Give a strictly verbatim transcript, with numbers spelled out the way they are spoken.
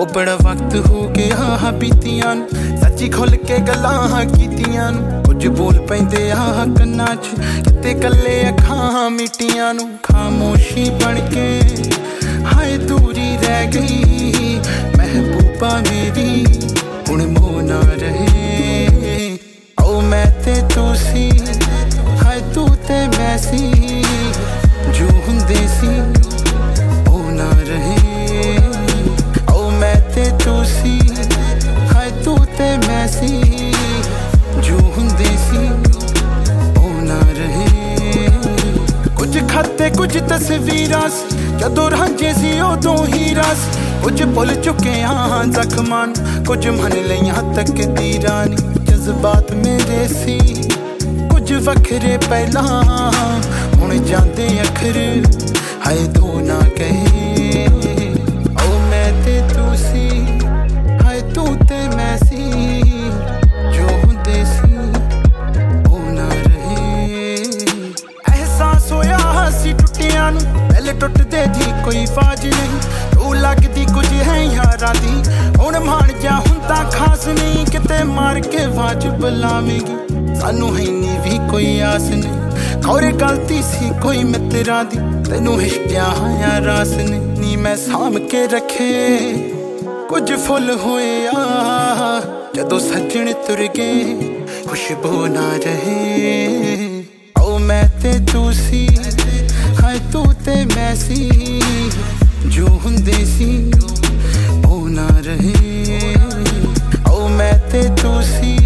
बड़ा वक्त हो गया बीतियां सच्ची खुल के गल्लां कीतियां कुछ बोल पैंदे आ कन्नां च किते कल्ले अखां मिटियां नूं खामोशी बन के हाय दूरी रह गई महबूबा मेरी हुण मोह ना रहे ओ मैं ते तू सी हाय तू ते मैं सी जो हुंदे सी ओ ना रहे तू सी हाय तू ते मैं सी जो हुंदे सी ओ ना रहे कुछ खाते कुछ तस्वीरां जदों रांझे सी उदों हीरा सी कुछ भुल चुके हाँ जख्मां कुछ मन लईयां तकदीरां जज्बात मेरे सी कुछ वखरे पहला हुण जांदे अखर हाय दो ना कहे ओ मैं ते तू सी हाय तू ते मैं सी जो हुंदे सी ओ ना रहे एहसास होया सी टुटियां नूं पहले टुटदे दी कोई फाज नहीं तू लगदी कुछ है यारां दी हुण मान जा हुंदा खास नहीं किते मार के वाज बुलावेगी सानू है नी भी कोई आस नहीं खौरे गलती सी कोई मित्रां दी तैनू इश्किया या रास नहीं मैं साम के रखे कुछ फुल होए आ जदों सजण तुर गए खुशबू ना रहे ओ मैं ते तू सी हाय तू ते मैं सी जो हुंदे सी ओ ना रहे ओ मैं ते तू सी